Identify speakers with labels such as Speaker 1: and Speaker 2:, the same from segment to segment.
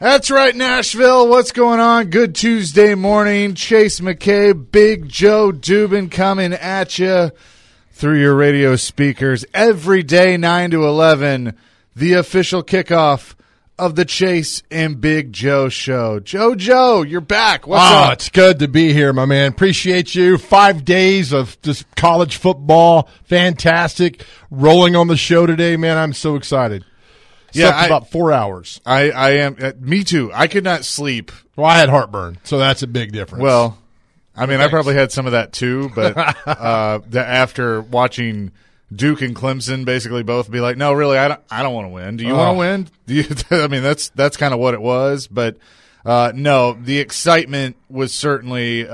Speaker 1: That's right, Nashville. What's going on? Good Tuesday morning. Chase McKay, Big Joe Dubin coming at you through your radio speakers every day, 9 to 11, the official kickoff of the Chase and Big Joe show. Joe, you're back. What's up?
Speaker 2: It's good to be here, my man. Appreciate you. 5 days of just college football. Fantastic. Rolling on the show today, man. I'm so excited. Slept about 4 hours.
Speaker 1: I am. Me too. I could not sleep.
Speaker 2: Well, I had heartburn, so that's a big difference.
Speaker 1: Well, I mean, I probably had some of that too, but after watching Duke and Clemson basically both be like, no, really, I don't want to win. Do you want to win? Do you? I mean, that's kind of what it was. But no, the excitement was certainly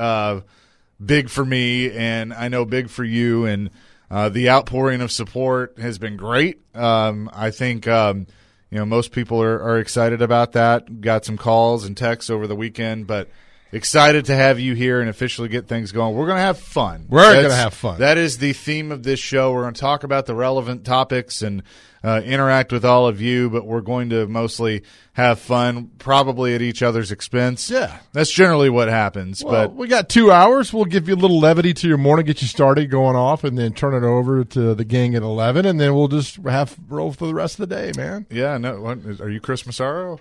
Speaker 1: big for me, and I know big for you. And the outpouring of support has been great. I think most people are excited about that. Got some calls and texts over the weekend, but excited to have you here and officially get things going. We're going to have fun.
Speaker 2: We're going to have fun.
Speaker 1: That is the theme of this show. We're going to talk about the relevant topics and interact with all of you, but we're going to mostly have fun, probably at each other's expense.
Speaker 2: Yeah.
Speaker 1: That's generally what happens.
Speaker 2: Well,
Speaker 1: but
Speaker 2: we got 2 hours. We'll give you a little levity to your morning, get you started going off, and then turn it over to the gang at 11, and then we'll just have roll for the rest of the day, man.
Speaker 1: Yeah, no. Are you Chris Massaro?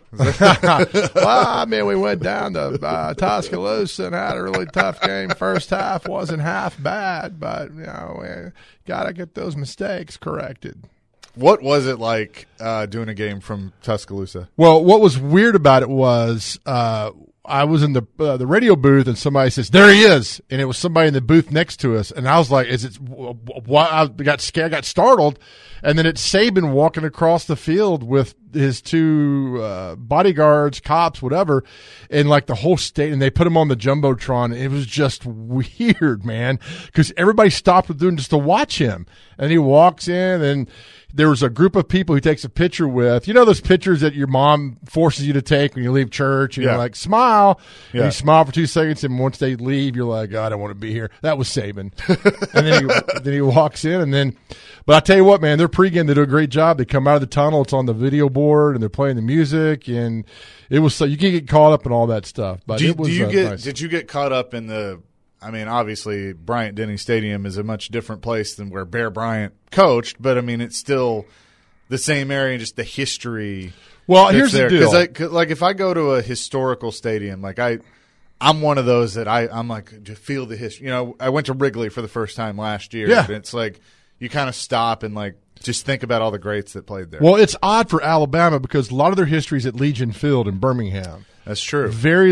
Speaker 2: Well, I mean, we went down to Tuscaloosa and had a really tough game. First half wasn't half bad, but, we got to get those mistakes corrected.
Speaker 1: What was it like doing a game from Tuscaloosa?
Speaker 2: Well, what was weird about it was I was in the radio booth and somebody says, "There he is," and it was somebody in the booth next to us, and I was like, "Is it?" What? I got scared, got startled, and then it's Saban walking across the field with his two bodyguards, cops, whatever, and like the whole state, and they put him on the jumbotron. It was just weird, man, because everybody stopped what they're doing just to watch him, and he walks in and. There was a group of people he takes a picture with. You know those pictures that your mom forces you to take when you leave church? And you're like, smile. Yeah. And you smile for 2 seconds, and once they leave, you're like, oh, I don't want to be here. That was Saban. And then he walks in. But I tell you what, man, their pregame, they do a great job. They come out of the tunnel. It's on the video board, and they're playing the music. And it was so you can get caught up in all that stuff. But nice.
Speaker 1: Did you get caught up in the – I mean, obviously, Bryant-Denny Stadium is a much different place than where Bear Bryant coached, but, I mean, it's still the same area and just the history.
Speaker 2: Well, here's the deal.
Speaker 1: Because, like, if I go to a historical stadium, like, I'm one of those that I'm like, to feel the history. You know, I went to Wrigley for the first time last year.
Speaker 2: Yeah.
Speaker 1: And it's like you kind of stop and, like, just think about all the greats that played there.
Speaker 2: Well, it's odd for Alabama because a lot of their history is at Legion Field in Birmingham.
Speaker 1: That's true.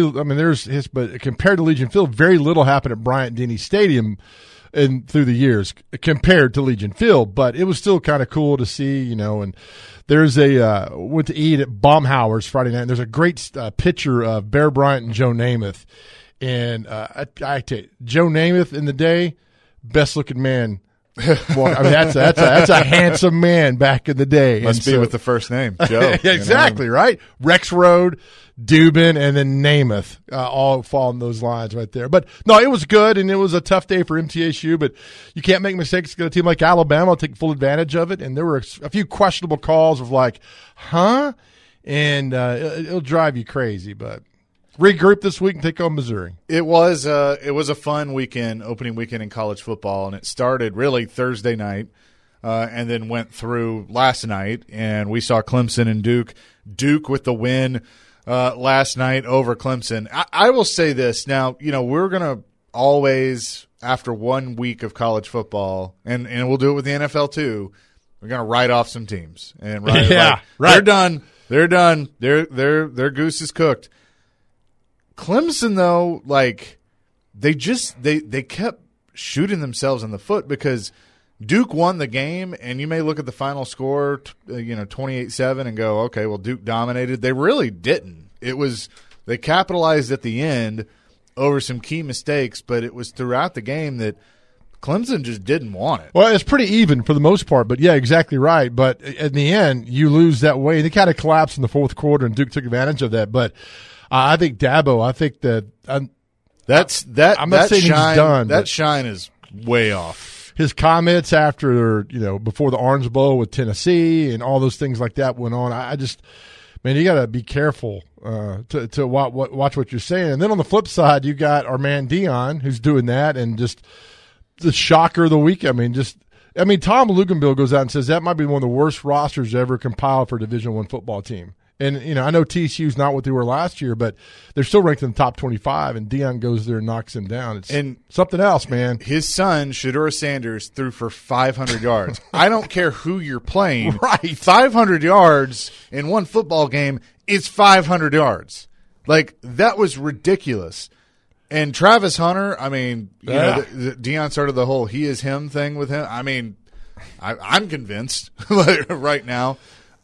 Speaker 2: But compared to Legion Field, very little happened at Bryant-Denny Stadium through the years compared to Legion Field. But it was still kind of cool to see, and there's went to eat at Baumhauer's Friday night. And there's a great picture of Bear Bryant and Joe Namath. And I tell you, Joe Namath in the day, best looking man. Well, I mean, that's a handsome man back in the day.
Speaker 1: Must be with the first name, Joe.
Speaker 2: Exactly, right? Rex Road, Dubin, and then Namath, all fall in those lines right there. But, no, it was good, and it was a tough day for MTSU, but you can't make mistakes against a team like Alabama. I'll take full advantage of it, and there were a few questionable calls of like, huh? And it'll drive you crazy, but regroup this week and take on Missouri.
Speaker 1: It was a fun weekend, opening weekend in college football, and it started really Thursday night and then went through last night, and we saw Clemson and Duke with the win last night over Clemson. I will say this. Now, we're going to always, after 1 week of college football, and we'll do it with the NFL too, we're going to write off some teams. And right. They're done. They're done. Their goose is cooked. Clemson, though, like they kept shooting themselves in the foot because Duke won the game, and you may look at the final score, 28-7, and go, okay, well, Duke dominated. They really didn't. They capitalized at the end over some key mistakes, but it was throughout the game that Clemson just didn't want it.
Speaker 2: Well, it's pretty even for the most part, but yeah, exactly right. But in the end, you lose that way. They kind of collapsed in the fourth quarter, and Duke took advantage of that. But I think Dabo. I think that I'm not saying he's done.
Speaker 1: That shine is way off.
Speaker 2: His comments after, before the Orange Bowl with Tennessee and all those things like that went on. Man, you got to be careful to watch what you're saying. And then on the flip side, you got our man Deion, who's doing that, and just the shocker of the week. I mean, Tom Luganbill goes out and says that might be one of the worst rosters ever compiled for a Division I football team. And, I know TCU's not what they were last year, but they're still ranked in the top 25, and Deion goes there and knocks him down. It's something else, man.
Speaker 1: His son, Shedeur Sanders, threw for 500 yards. I don't care who you're playing.
Speaker 2: Right.
Speaker 1: 500 yards in one football game is 500 yards. Like, that was ridiculous. And Travis Hunter, I mean, Deion started the whole he is him thing with him. I mean, I'm convinced right now.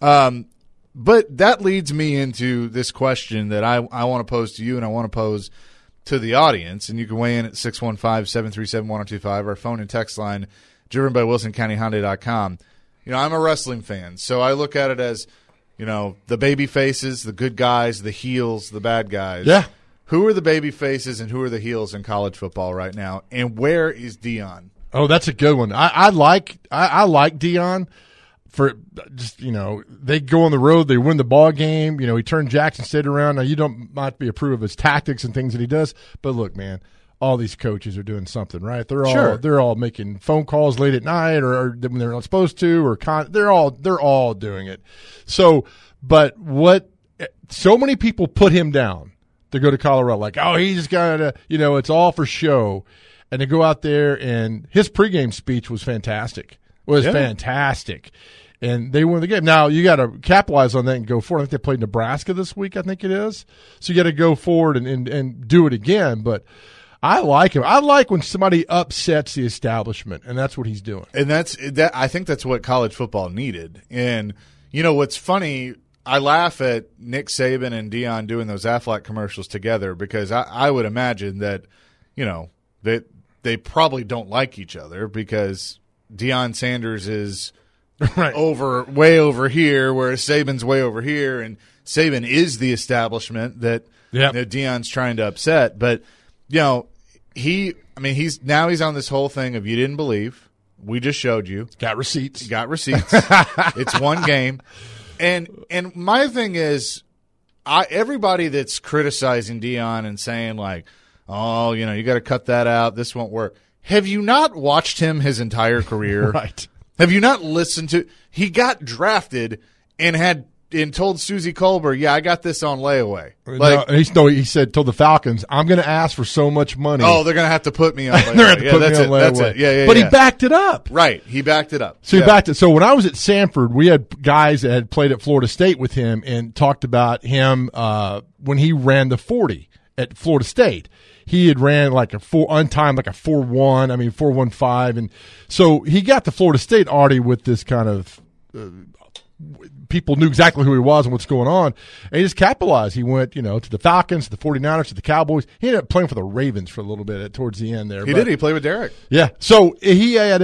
Speaker 1: But that leads me into this question that I want to pose to you and I want to pose to the audience. And you can weigh in at 615-737-1025, our phone and text line, driven by WilsonCountyHonda.com. I'm a wrestling fan, so I look at it as, the baby faces, the good guys, the heels, the bad guys.
Speaker 2: Yeah.
Speaker 1: Who are the baby faces and who are the heels in college football right now? And where is Deion?
Speaker 2: Oh, that's a good one. I like Deion. For just, they go on the road, they win the ball game. He turned Jackson State around. Now, you don't might be approve of his tactics and things that he does, but look, man, all these coaches are doing something, right? They're all making phone calls late at night or when they're not supposed to, or they're all doing it. So, but so many people put him down to go to Colorado, like, oh, he's got to, it's all for show, and to go out there, and his pregame speech was fantastic. Fantastic. And they win the game. Now, you got to capitalize on that and go forward. I think they played Nebraska this week, I think it is. So you got to go forward and do it again. But I like him. I like when somebody upsets the establishment, and that's what he's doing.
Speaker 1: And I think that's what college football needed. And, what's funny, I laugh at Nick Saban and Deion doing those Aflac commercials together because I would imagine that, that they probably don't like each other because Deion Sanders is
Speaker 2: right
Speaker 1: way over here, whereas Saban's way over here, and Saban is the establishment that Deion's trying to upset. But he's on this whole thing of you didn't believe. We just showed you.
Speaker 2: Got receipts.
Speaker 1: It's one game, and my thing is, everybody that's criticizing Deion and saying like, oh, you got to cut that out. This won't work. Have you not watched him his entire career?
Speaker 2: Right.
Speaker 1: Have you not listened to – he got drafted and told Susie Colbert, yeah, I got this on layaway.
Speaker 2: He said, told the Falcons, I'm going to ask for so much money.
Speaker 1: Oh, they're going to have to put me on layaway.
Speaker 2: They're going to put me on layaway.
Speaker 1: That's it. Yeah.
Speaker 2: But he backed it up.
Speaker 1: Right. He backed it up.
Speaker 2: So he backed it. So when I was at Sanford, we had guys that had played at Florida State with him and talked about him when he ran the 40 at Florida State. He had ran like a 4.1, 4.15. And so he got to Florida State already with this kind of people knew exactly who he was and what's going on. And he just capitalized. He went, to the Falcons, to the 49ers, to the Cowboys. He ended up playing for the Ravens for a little bit towards the end there.
Speaker 1: He did. He played with Derek.
Speaker 2: Yeah. So he had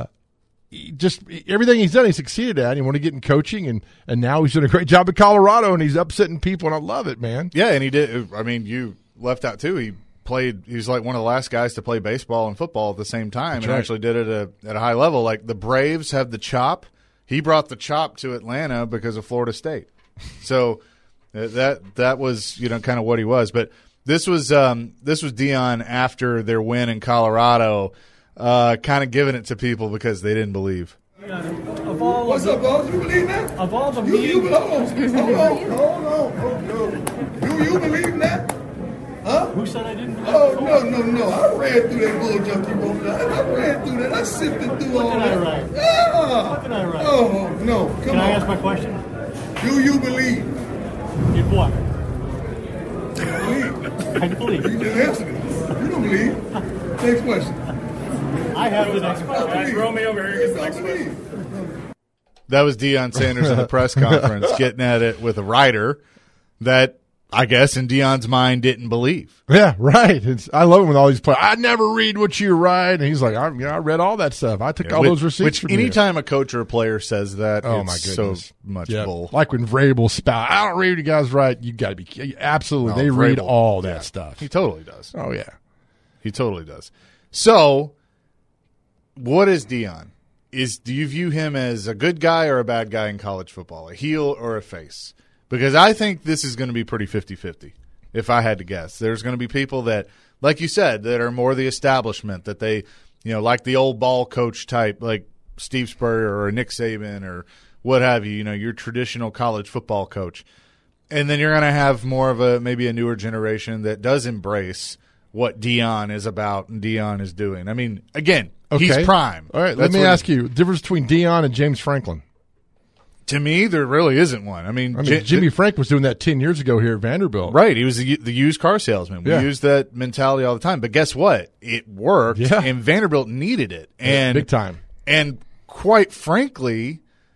Speaker 2: just everything he's done, he succeeded at. He wanted to get in coaching, and now he's doing a great job at Colorado, and he's upsetting people, and I love it, man.
Speaker 1: Yeah, and he did. You left out, too. He was like one of the last guys to play baseball and football at the same time.
Speaker 2: That's
Speaker 1: and
Speaker 2: right.
Speaker 1: Actually did it at a high level. Like the Braves have the chop. He brought the chop to Atlanta because of Florida State. So that was kind of what he was. But this was Deion after their win in Colorado, kind of giving it to people because they didn't believe.
Speaker 3: What's up, boss? You believe that?
Speaker 4: Of all the
Speaker 3: hold on. Do you believe that? Huh?
Speaker 4: Who said I didn't?
Speaker 3: Oh, no. I read through that bull junk you wrote down. I read through that. I sifted through all that.
Speaker 4: What did I write?
Speaker 3: Yeah.
Speaker 4: What did I write?
Speaker 3: Oh, no. Come on.
Speaker 4: Can I ask my question?
Speaker 3: Do you believe?
Speaker 4: In what?
Speaker 3: Believe.
Speaker 4: I believe.
Speaker 3: You didn't answer it. You don't believe. Next question.
Speaker 4: I have the next question.
Speaker 3: Throw me over here. Yes, I believe.
Speaker 1: That was Deion Sanders in the press conference getting at it with a writer that I guess in Deion's mind didn't believe.
Speaker 2: Yeah, right. I love it when all these players, I never read what you write. And he's like, I read all that stuff. I took all those receipts.
Speaker 1: Which anytime a coach or a player says that,
Speaker 2: oh
Speaker 1: it's
Speaker 2: my goodness.
Speaker 1: So much bull.
Speaker 2: Like when Vrabel spout, I don't read what you guys write. You got to be absolutely. They read all that stuff.
Speaker 1: He totally does.
Speaker 2: Oh yeah,
Speaker 1: he totally does. So, what is Deion? Do you view him as a good guy or a bad guy in college football, a heel or a face? because I think this is going to be pretty 50-50, if I had to guess. There's going to be people that, like you said, that are more the establishment, that they, like the old ball coach type, like Steve Spurrier or Nick Saban or what have you, your traditional college football coach. And then you're going to have more of maybe a newer generation that does embrace what Deion is about and Deion is doing. I mean, again, he's prime.
Speaker 2: All right, let me ask you, difference between Deion and James Franklin.
Speaker 1: To me, there really isn't one. I mean
Speaker 2: Jimmy Frank was doing that 10 years ago here at Vanderbilt.
Speaker 1: Right. He was the used car salesman. We use that mentality all the time. But guess what? It worked, and Vanderbilt needed it. And
Speaker 2: big time.
Speaker 1: And quite frankly,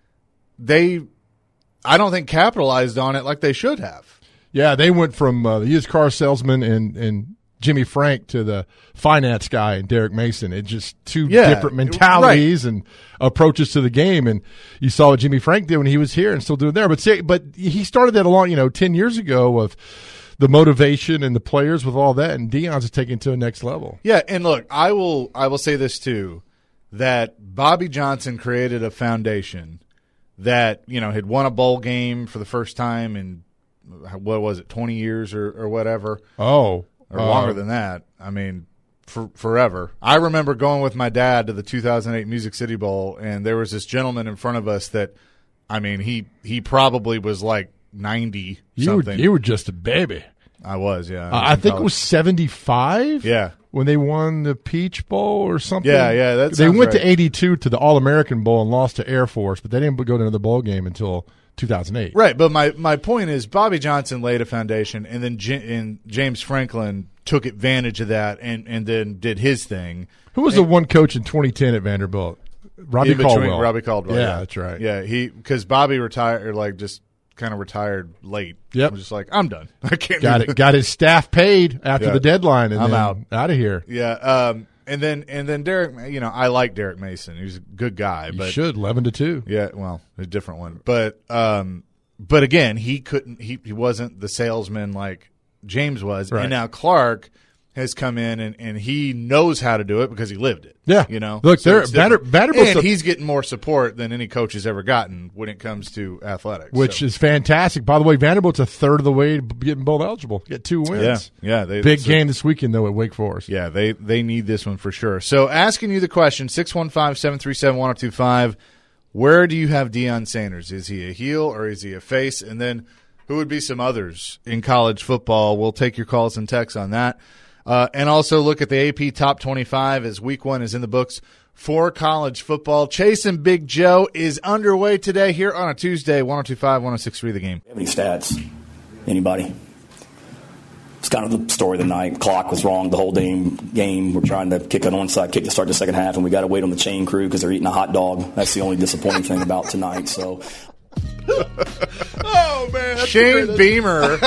Speaker 1: I don't think capitalized on it like they should have.
Speaker 2: Yeah, they went from the used car salesman and Jimmy Frank to the finance guy and Derek Mason. It's just two different mentalities and approaches to the game. And you saw what Jimmy Frank did when he was here and still doing there. But he started that along, 10 years ago of the motivation and the players with all that. And Deion's taking it to the next level.
Speaker 1: Yeah, and look, I will say this too, that Bobby Johnson created a foundation that, had won a bowl game for the first time in, 20 years or whatever.
Speaker 2: Oh.
Speaker 1: Or longer than that. I mean, forever. I remember going with my dad to the 2008 Music City Bowl, and there was this gentleman in front of us that, I mean, he probably was like 90 something.
Speaker 2: You were just a baby.
Speaker 1: I was, yeah.
Speaker 2: I think it was 75.
Speaker 1: Yeah.
Speaker 2: When they won the Peach Bowl or something.
Speaker 1: Yeah.
Speaker 2: They went to 82 to the All-American Bowl and lost to Air Force, but they didn't go to another bowl game until 2008.
Speaker 1: Right, but my point is Bobby Johnson laid a foundation, and then James Franklin took advantage of that and then did his thing.
Speaker 2: Who was the one coach in 2010 at Vanderbilt? Robbie Caldwell.
Speaker 1: Robbie Caldwell.
Speaker 2: Yeah, that's right.
Speaker 1: Yeah, because Bobby retired, just kind of retired late.
Speaker 2: Yep.
Speaker 1: I'm just like, I'm done. I can't.
Speaker 2: Got his staff paid after the deadline, and
Speaker 1: I'm
Speaker 2: then out of here.
Speaker 1: Yeah. And then Derek, I like Derek Mason. He's a good guy.
Speaker 2: You
Speaker 1: but
Speaker 2: should 11-2.
Speaker 1: Yeah, well, a different one. But again, he couldn't. He wasn't the salesman like James was.
Speaker 2: Right.
Speaker 1: And now Clark has come in and he knows how to do it because he lived it.
Speaker 2: Yeah, Look,
Speaker 1: so
Speaker 2: Vanderbilt's
Speaker 1: and he's getting more support than any coach has ever gotten when it comes to athletics,
Speaker 2: which is fantastic. By the way, Vanderbilt's a third of the way to getting bowl eligible. Get 2 wins.
Speaker 1: Yeah.
Speaker 2: Big game this weekend though at Wake Forest.
Speaker 1: Yeah, they need this one for sure. So asking you the question, 615-737-1025, where do you have Deion Sanders? Is he a heel or is he a face? And then who would be some others in college football? We'll take your calls and texts on that. And also look at the AP Top 25 as Week 1 is in the books for college football. Chasing Big Joe is underway today here on a Tuesday, 102.5, 106.3 The Game.
Speaker 5: Any stats? Anybody? It's kind of the story of the night. Clock was wrong the whole game. We're trying to kick an onside kick to start the second half, and we got to wait on the chain crew because they're eating a hot dog. That's the only disappointing thing about tonight. So,
Speaker 2: oh man,
Speaker 1: Shane Beamer.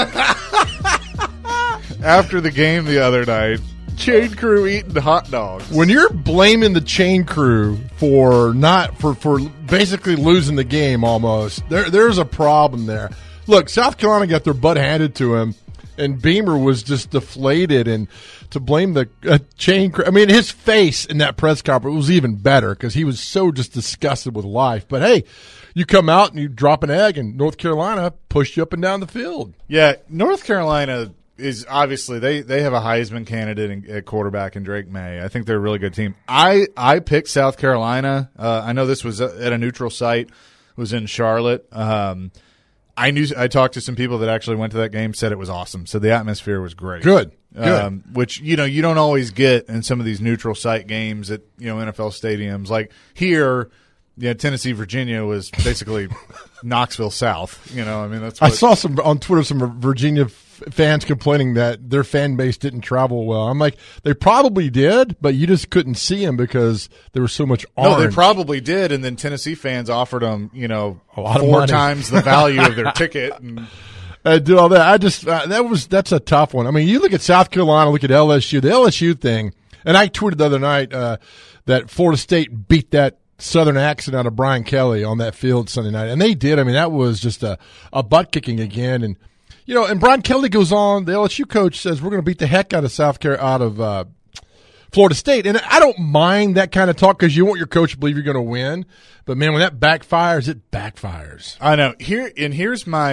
Speaker 1: After the game the other night, chain crew eating hot dogs.
Speaker 2: When you're blaming the chain crew for basically losing the game almost, there's a problem there. Look, South Carolina got their butt handed to him, and Beamer was just deflated. And to blame the chain crew, I mean, his face in that press conference was even better because he was so just disgusted with life. But hey, you come out and you drop an egg, and North Carolina pushed you up and down the field.
Speaker 1: Yeah, North Carolina is obviously they have a Heisman candidate at quarterback in Drake May. I think they're a really good team. I picked South Carolina. I know this was at a neutral site. It was in Charlotte. I talked to some people that actually went to that game, said it was awesome. So the atmosphere was great.
Speaker 2: Good.
Speaker 1: Which you don't always get in some of these neutral site games at NFL stadiums. Like here, Tennessee, Virginia was basically Knoxville South. That's what,
Speaker 2: I saw some on Twitter some Virginia fans complaining that their fan base didn't travel well. I'm like, they probably did, but you just couldn't see them because there was so much orange.
Speaker 1: No, they probably did, and then Tennessee fans offered them,
Speaker 2: a lot of
Speaker 1: 4
Speaker 2: money.
Speaker 1: times the value of their ticket. And
Speaker 2: do all that. I just that's a tough one. I mean, you look at South Carolina, look at LSU, the LSU thing, and I tweeted the other night that Florida State beat that Southern accent out of Brian Kelly on that field Sunday night, and they did. I mean, that was just a butt kicking again, and and Brian Kelly goes on. The LSU coach says we're going to beat the heck out of Florida State, and I don't mind that kind of talk because you want your coach to believe you're going to win. But man, when that backfires, it backfires.
Speaker 1: I know. Here's my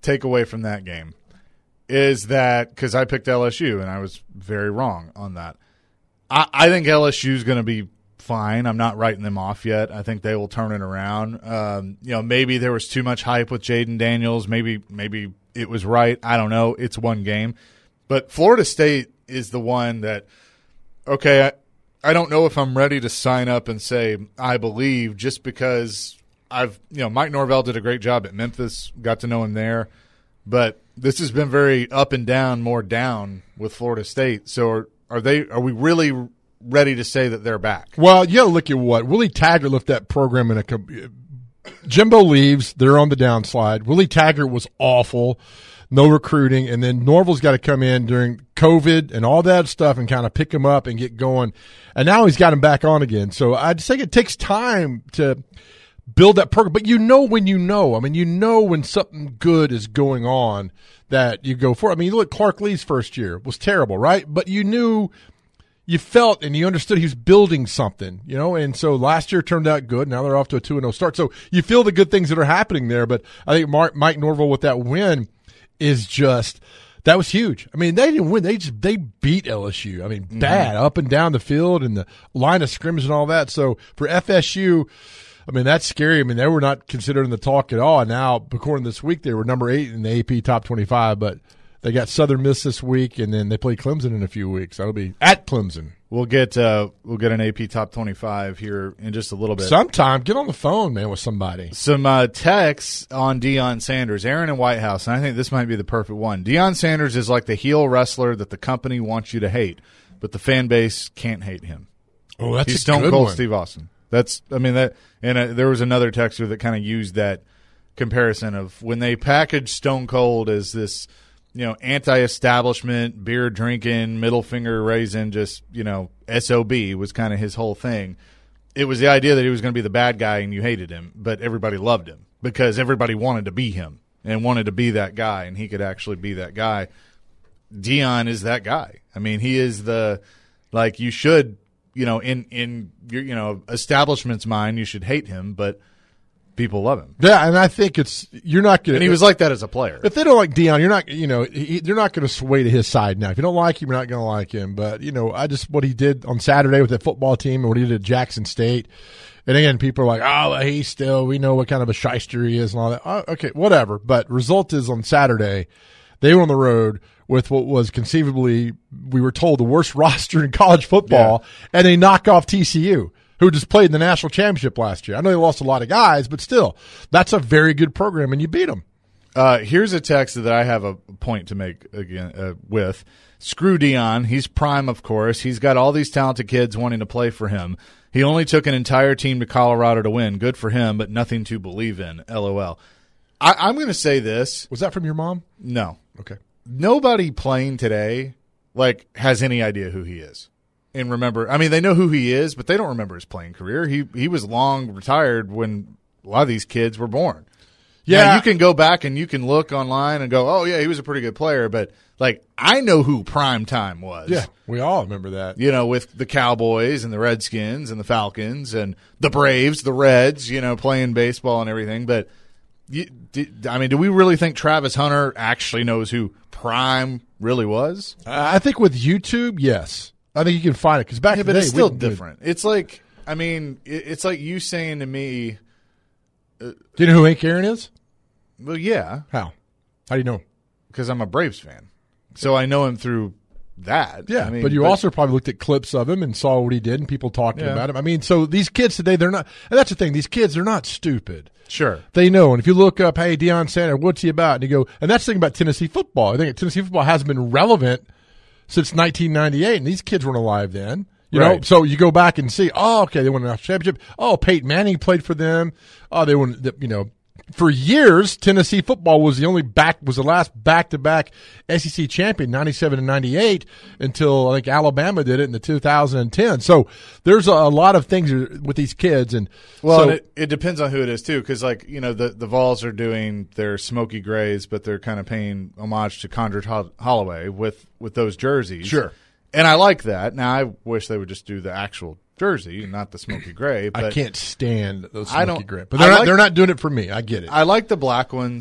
Speaker 1: take away from that game is that, because I picked LSU and I was very wrong on that. I think LSU is going to be fine. I'm not writing them off yet. I think they will turn it around. Maybe there was too much hype with Jaden Daniels. Maybe it was right. I don't know. It's one game. But Florida State is the one that, okay, I don't know if I'm ready to sign up and say I believe, just because Mike Norvell did a great job at Memphis, got to know him there. But this has been very up and down, more down with Florida State. So are we really ready to say that they're back?
Speaker 2: Well, you got to look at what Willie Taggart left that program in Jimbo leaves, they're on the downslide. Willie Taggart was awful, no recruiting, and then Norvell's got to come in during COVID and all that stuff and kind of pick him up and get going. And now he's got him back on again. So I just think it takes time to build that program. But when you know. I mean, when something good is going on that you go for. I mean, you look at Clark Lee's first year. It was terrible, right? But you felt and you understood he was building something, and so last year turned out good. Now they're off to a 2-0 start. So you feel the good things that are happening there. But I think Mike Norvell with that win is just – that was huge. I mean, they didn't win. They beat LSU. I mean, bad, up and down the field and the line of scrimmage and all that. So for FSU – I mean, that's scary. I mean, they were not considered in the talk at all. Now, according to this week, they were number 8 in the AP Top 25, but they got Southern Miss this week, and then they play Clemson in a few weeks. That'll be at Clemson.
Speaker 1: We'll get an AP Top 25 here in just a little bit.
Speaker 2: Sometime, get on the phone, man, with somebody.
Speaker 1: Some texts on Deion Sanders, Aaron in White House, and I think this might be the perfect one. Deion Sanders is like the heel wrestler that the company wants you to hate, but the fan base can't hate him.
Speaker 2: Oh, that's
Speaker 1: He's
Speaker 2: a
Speaker 1: Stone
Speaker 2: good
Speaker 1: Cold
Speaker 2: one.
Speaker 1: Steve Austin. There was another texter that kind of used that comparison of when they packaged Stone Cold as this, anti-establishment, beer drinking, middle finger raising, just, SOB was kind of his whole thing. It was the idea that he was going to be the bad guy and you hated him, but everybody loved him because everybody wanted to be him and wanted to be that guy, and he could actually be that guy. Deion is that guy. I mean, he is you should, in your, establishment's mind, you should hate him, but people love him.
Speaker 2: Yeah, and I think you're not going to.
Speaker 1: And he was like that as a player.
Speaker 2: If they don't like Deion, you're not, they're not going to sway to his side now. If you don't like him, you're not going to like him. But, what he did on Saturday with that football team and what he did at Jackson State. And again, people are like, we know what kind of a shyster he is and all that. Oh, okay, whatever. But result is on Saturday, they were on the road with what was conceivably, we were told, the worst roster in college football, and they knock off TCU, who just played in the national championship last year. I know they lost a lot of guys, but still, that's a very good program, and you beat them.
Speaker 1: Here's a text that I have a point to make again with. Screw Deion. He's prime, of course. He's got all these talented kids wanting to play for him. He only took an entire team to Colorado to win. Good for him, but nothing to believe in. LOL. I'm going to say this.
Speaker 2: Was that from your mom?
Speaker 1: No.
Speaker 2: Okay.
Speaker 1: Nobody playing today has any idea who he is. And remember, I mean, they know who he is, but they don't remember his playing career. He was long retired when a lot of these kids were born. Yeah, now, you can go back and you can look online and go, oh, yeah, he was a pretty good player. But, I know who prime time was.
Speaker 2: Yeah, we all remember that.
Speaker 1: With the Cowboys and the Redskins and the Falcons and the Braves, the Reds, playing baseball and everything. But, do we really think Travis Hunter actually knows who prime really was?
Speaker 2: I think with YouTube, yes. I think you can find it because back in the day,
Speaker 1: it's still different. It's it's like you saying to me,
Speaker 2: do you know who Hank Aaron is?
Speaker 1: Well, yeah.
Speaker 2: How do you know him?
Speaker 1: Because I'm a Braves fan, so I know him through that.
Speaker 2: Yeah, but you also probably looked at clips of him and saw what he did and people talking about him. I mean, so these kids today, they're not, and that's the thing. These kids, they're not stupid.
Speaker 1: Sure.
Speaker 2: They know. And if you look up, hey, Deion Sanders, what's he about? And you go, and that's the thing about Tennessee football. I think Tennessee football hasn't been relevant since 1998, and these kids weren't alive then. You know, so you go back and see, oh, okay, they won a national championship. Oh, Peyton Manning played for them. Oh, they won, for years, Tennessee football was the last back-to-back SEC champion, 97 and 98, until I think Alabama did it in the 2010. So there's a lot of things with these kids, and
Speaker 1: it depends on who it is too, because the Vols are doing their smoky grays, but they're kind of paying homage to Condra Holloway with those jerseys.
Speaker 2: Sure.
Speaker 1: And I like that. Now, I wish they would just do the actual jersey, not the smoky gray. But
Speaker 2: I can't stand those smoky gray. But they're not doing it for me. I get it.
Speaker 1: I like the black ones.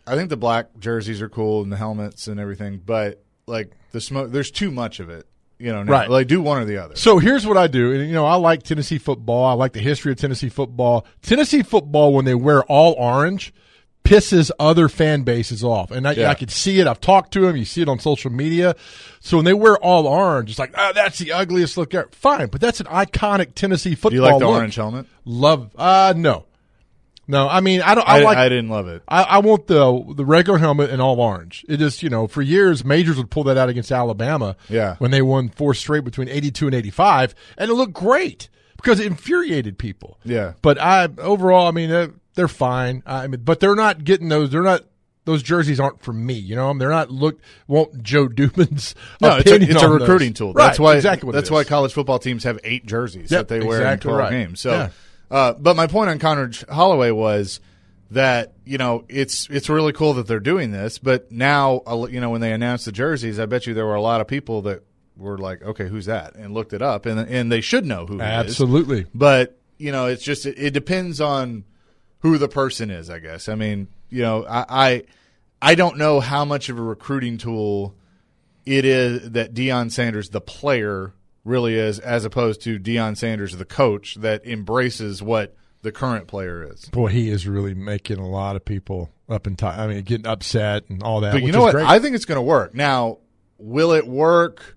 Speaker 1: the black jerseys are cool and the helmets and everything, but like the smoke, there's too much of it. Now.
Speaker 2: Right.
Speaker 1: Like do one or the other.
Speaker 2: So here's what I do. And, I like Tennessee football. I like the history of Tennessee football. Tennessee football, when they wear all orange, pisses other fan bases off. And I could see it. I've talked to them. You see it on social media. So when they wear all orange, it's like, that's the ugliest look ever. Fine, but that's an iconic Tennessee football
Speaker 1: Do you like the
Speaker 2: look.
Speaker 1: orange helmet?
Speaker 2: Love. No. I mean, I don't.
Speaker 1: I didn't love it.
Speaker 2: I want the regular helmet and all orange. It just, for years, Majors would pull that out against Alabama.
Speaker 1: Yeah.
Speaker 2: When they won 4 straight between 82 and 85, and it looked great because it infuriated people.
Speaker 1: Yeah.
Speaker 2: But overall, I mean, they're fine. But they're not getting those. They're not. Those jerseys aren't for me. They're not want Joe Dubin's opinion
Speaker 1: it's a
Speaker 2: on
Speaker 1: recruiting
Speaker 2: those.
Speaker 1: tool.
Speaker 2: Right,
Speaker 1: That's why
Speaker 2: exactly what
Speaker 1: that's
Speaker 2: it
Speaker 1: why
Speaker 2: is.
Speaker 1: college football teams have 8 jerseys that they wear
Speaker 2: exactly
Speaker 1: in 12
Speaker 2: right.
Speaker 1: games. So,
Speaker 2: Yeah.
Speaker 1: But my point on Connor Holloway was that it's really cool that they're doing this. But now when they announced the jerseys, I bet you there were a lot of people that were like, okay, who's that, and looked it up, and they should know who it is.
Speaker 2: Absolutely.
Speaker 1: But it's just it depends on who the person is, I guess. I mean, I don't know how much of a recruiting tool it is that Deion Sanders, the player, really is, as opposed to Deion Sanders, the coach, that embraces what the current player is.
Speaker 2: Boy, he is really making a lot of people up in time. I mean, getting upset and all that.
Speaker 1: But
Speaker 2: which
Speaker 1: you know
Speaker 2: is
Speaker 1: what?
Speaker 2: Great.
Speaker 1: I think it's going to work. Now, will it work?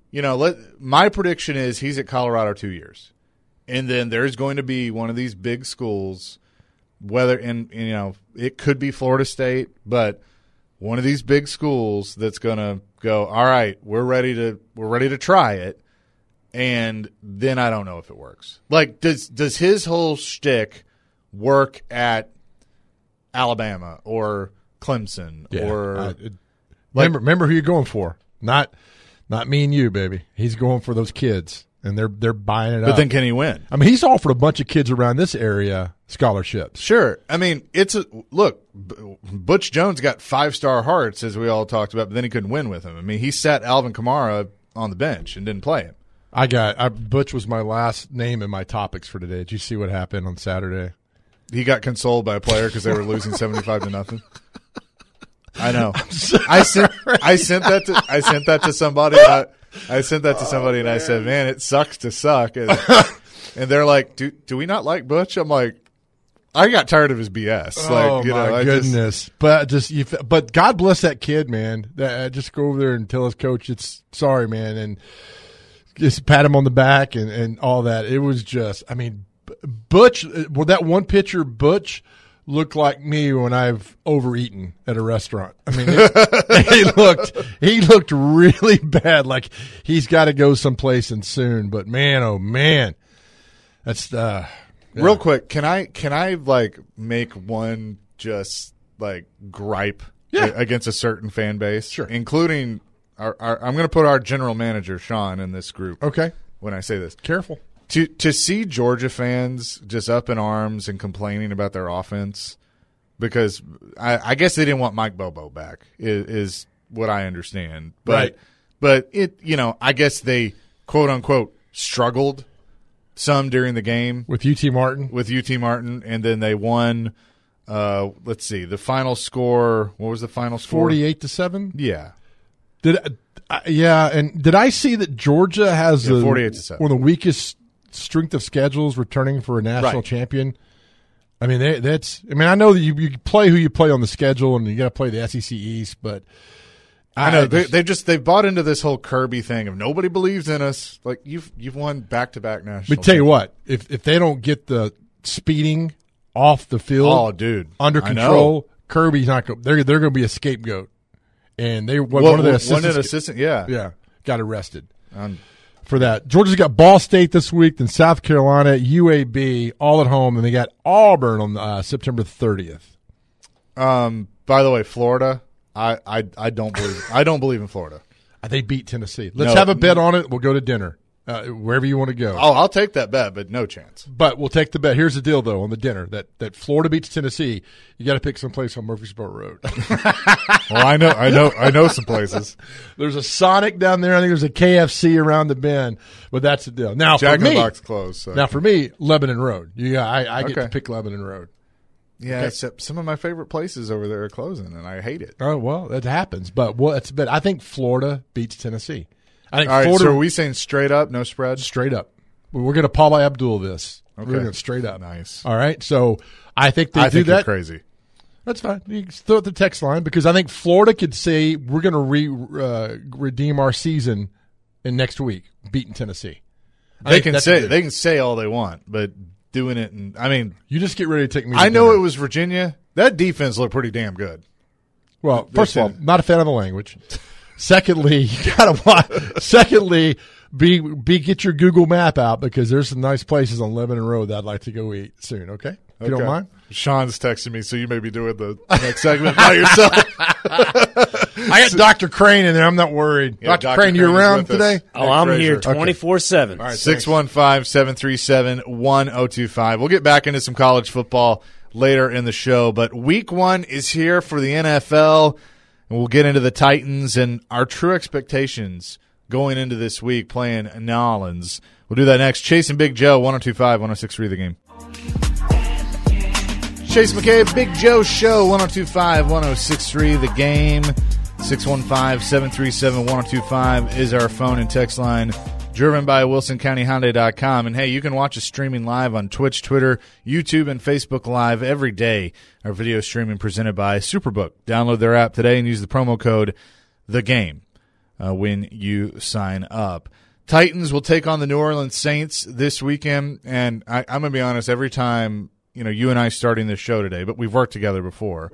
Speaker 1: My prediction is he's at Colorado 2 years. And then there's going to be one of these big schools, whether it could be Florida State, but one of these big schools that's going to go, all right, we're ready to try it. And then I don't know if it works. Like, does his whole shtick work at Alabama or Clemson or
Speaker 2: remember who you're going for? Not me and you, baby. He's going for those kids, and they're buying it up.
Speaker 1: But then can he win?
Speaker 2: I mean, he's offered a bunch of kids around this area scholarships.
Speaker 1: Sure. I mean, Butch Jones got 5-star hearts, as we all talked about, but then he couldn't win with him. I mean, he sat Alvin Kamara on the bench and didn't play him.
Speaker 2: Butch was my last name in my topics for today. Did you see what happened on Saturday?
Speaker 1: He got consoled by a player because they were losing 75-0. I know. I sent that to somebody. I sent that to somebody, and I said, "Man, it sucks to suck." And they're like, "Do we not like Butch?" I'm like, I got tired of his BS.
Speaker 2: My goodness! But God bless that kid, man. Just go over there and tell his coach it's sorry, man, and just pat him on the back and all that. It was just, I mean, Butch. Well, that one pitcher, Butch, looked like me when I've overeaten at a restaurant. I mean, he looked really bad. Like he's got to go someplace and soon. But man, oh man, that's yeah.
Speaker 1: Real quick. Can I like make one just like gripe against a certain fan base?
Speaker 2: Sure,
Speaker 1: including our I'm going to put our general manager Sean in this group.
Speaker 2: Okay,
Speaker 1: when I say this,
Speaker 2: careful.
Speaker 1: To see Georgia fans just up in arms and complaining about their offense, because I guess they didn't want Mike Bobo back is what I understand. But,
Speaker 2: right.
Speaker 1: But I guess they quote unquote struggled some during the game
Speaker 2: with UT Martin,
Speaker 1: and then they won. Let's see, the final score. What was the final score?
Speaker 2: 48-7.
Speaker 1: Yeah.
Speaker 2: And did I see that Georgia has
Speaker 1: 48-7.
Speaker 2: one of the weakest strength of schedules returning for a national champion? I mean, I know that you play who you play on the schedule, and you got to play the SEC East, but
Speaker 1: I know they've bought into this whole Kirby thing of nobody believes in us. Like you've won back-to-back national.
Speaker 2: But tell you what, if they don't get the speeding off the field, under control, Kirby's not going. They're going to be a scapegoat. And one of the assistants, got arrested for that. Georgia's got Ball State this week, then South Carolina, UAB, all at home, and they got Auburn on September 30th.
Speaker 1: By the way, Florida, I don't believe in Florida.
Speaker 2: They beat Tennessee. Let's have a bet on it. We'll go to dinner. Wherever you want to go.
Speaker 1: Oh, I'll take that bet, but no chance.
Speaker 2: But we'll take the bet. Here's the deal, though, on the dinner. That Florida beats Tennessee, you got to pick some place on Murfreesboro Road.
Speaker 1: Well, I know some places.
Speaker 2: There's a Sonic down there. I think there's a KFC around the bend. But that's the deal. Now,
Speaker 1: Jack
Speaker 2: for me,
Speaker 1: in the Box closed. So.
Speaker 2: Now, for me, Lebanon Road. I get to pick Lebanon Road.
Speaker 1: Yeah,
Speaker 2: Okay.
Speaker 1: except some of my favorite places over there are closing, and I hate it.
Speaker 2: Oh well, that happens. But I think Florida beats Tennessee. I think
Speaker 1: All right,
Speaker 2: Florida
Speaker 1: so are we saying straight up, no spread?
Speaker 2: straight up. We're going to Paula Abdul this.
Speaker 1: Okay.
Speaker 2: We're going to straight up.
Speaker 1: Nice.
Speaker 2: All right. So I think they
Speaker 1: I
Speaker 2: do
Speaker 1: think
Speaker 2: that.
Speaker 1: you're crazy.
Speaker 2: That's fine. You can throw it the text line because I think Florida could say we're going to redeem our season in next week, beating Tennessee.
Speaker 1: They can say all they want, but doing it, and I mean,
Speaker 2: You just get ready to take me. To
Speaker 1: I know
Speaker 2: dinner.
Speaker 1: it was Virginia. That defense looked pretty damn good.
Speaker 2: Well, first of all, not a fan of the language. Secondly, you gotta watch. Secondly, get your Google map out because there's some nice places on Lebanon Road that I'd like to go eat soon. Okay, if you don't
Speaker 1: Okay.
Speaker 2: mind.
Speaker 1: Sean's texting me, so you may be doing the next segment by yourself.
Speaker 2: I got Dr. Crane in there. I'm not worried.
Speaker 1: Yeah,
Speaker 2: Dr. Crane, you
Speaker 1: is
Speaker 2: around
Speaker 1: with us.
Speaker 2: today?
Speaker 6: Oh, I'm here
Speaker 1: Frazier.
Speaker 6: 24/7.
Speaker 2: All right,
Speaker 1: 615-737-1025. We'll get back into some college football later in the show, but week 1 is here for the NFL, and we'll get into the Titans and our true expectations going into this week playing New Orleans. We'll do that next. Chase and Big Joe, 102.5, 106.3 The Game. Chase McCabe, Big Joe Show, 102.5, 106.3 The Game. 615-737-1025 is our phone and text line, driven by WilsonCountyHyundai.com. And, hey, you can watch us streaming live on Twitch, Twitter, YouTube, and Facebook Live every day. Our video streaming presented by Superbook. Download their app today and use the promo code THEGAME when you sign up. Titans will take on the New Orleans Saints this weekend. And I'm going to be honest, every time – you and I starting this show today, but we've worked together before.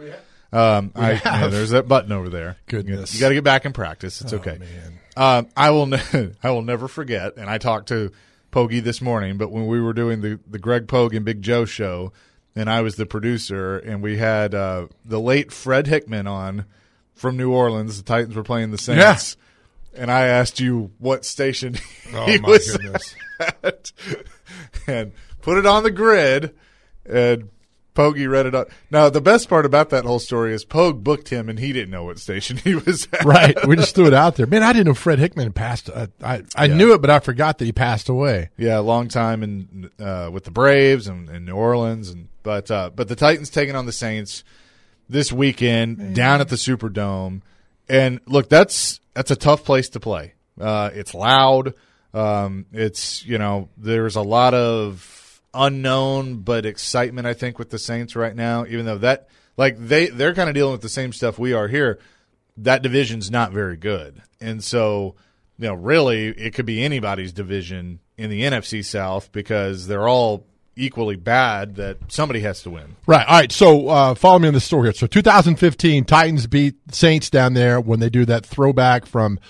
Speaker 1: There's that button over there.
Speaker 2: Goodness.
Speaker 1: You got to get back in practice. It's okay.
Speaker 2: Man.
Speaker 1: I will never forget, and I talked to Pogie this morning, but when we were doing the Greg Pogue and Big Joe show, and I was the producer, and we had the late Fred Hickman on from New Orleans. The Titans were playing the Saints. Yeah. And I asked you what station he was at, and put it on the grid. And Pogie read it up. Now, the best part about that whole story is Pogue booked him, and he didn't know what station he was at.
Speaker 2: Right. We just threw it out there. Man, I didn't know Fred Hickman passed. I knew it, but I forgot that he passed away.
Speaker 1: Yeah, a long time with the Braves and in New Orleans. But the Titans taking on the Saints this weekend down at the Superdome. And, look, that's a tough place to play. It's loud. There's a lot of unknown but excitement, I think, with the Saints right now, even though they're kind of dealing with the same stuff we are here. That division's not very good. And so, really it could be anybody's division in the NFC South because they're all equally bad that somebody has to win.
Speaker 2: Right. All right. So follow me on the story here. So 2015, Titans beat Saints down there when they do that throwback from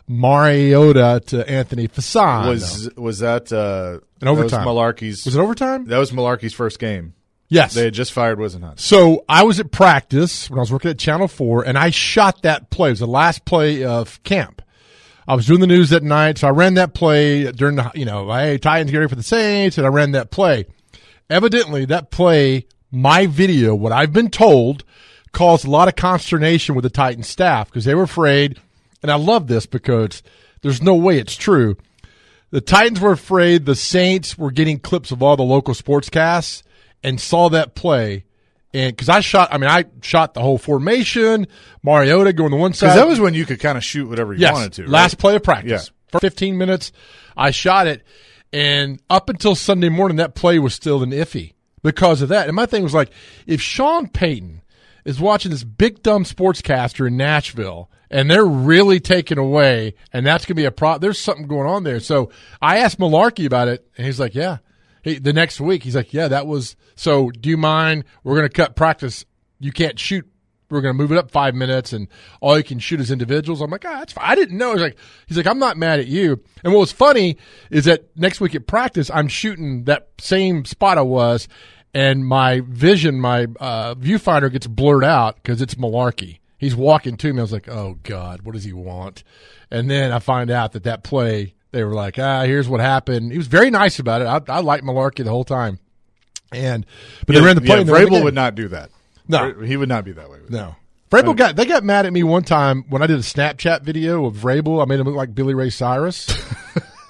Speaker 2: Mariota to Anthony Fasano.
Speaker 1: Was that
Speaker 2: an overtime?
Speaker 1: That was Malarkey's.
Speaker 2: Was it overtime?
Speaker 1: That was Malarkey's first game.
Speaker 2: Yes.
Speaker 1: They had just fired Wisenhunt.
Speaker 2: So I was at practice when I was working at Channel 4, and I shot that play. It was the last play of camp. I was doing the news that night, so I ran that play during the, hey, Titans get ready for the Saints, and I ran that play. Evidently, that play, my video, what I've been told, caused a lot of consternation with the Titans staff because they were afraid, and I love this because there's no way it's true. The Titans were afraid the Saints were getting clips of all the local sportscasts and saw that play. And because I shot the whole formation, Mariota going to one side.
Speaker 1: Because that was when you could kind of shoot whatever you wanted to. Right?
Speaker 2: Last play of practice.
Speaker 1: Yeah.
Speaker 2: For 15 minutes, I shot it. And up until Sunday morning, that play was still an iffy because of that. And my thing was like, if Sean Payton is watching this big dumb sportscaster in Nashville and they're really taken away and that's going to be a problem, there's something going on there. So I asked Malarkey about it, and he's like, yeah. The next week, he's like, yeah, that was – so do you mind? We're going to cut practice. You can't shoot. We're going to move it up 5 minutes, and all you can shoot is individuals. I'm like, that's fine. I didn't know. He's like, I'm not mad at you. And what was funny is that next week at practice, I'm shooting that same spot I was, and my vision, my viewfinder gets blurred out because it's Malarkey. He's walking to me. I was like, oh, God, what does he want? And then I find out that play – they were like, here's what happened. He was very nice about it. I liked Malarkey the whole time. But they ran the play.
Speaker 1: Vrabel would not do that.
Speaker 2: No.
Speaker 1: He would not be that way.
Speaker 2: No. Vrabel they got mad at me one time when I did a Snapchat video of Vrabel. I made him look like Billy Ray Cyrus.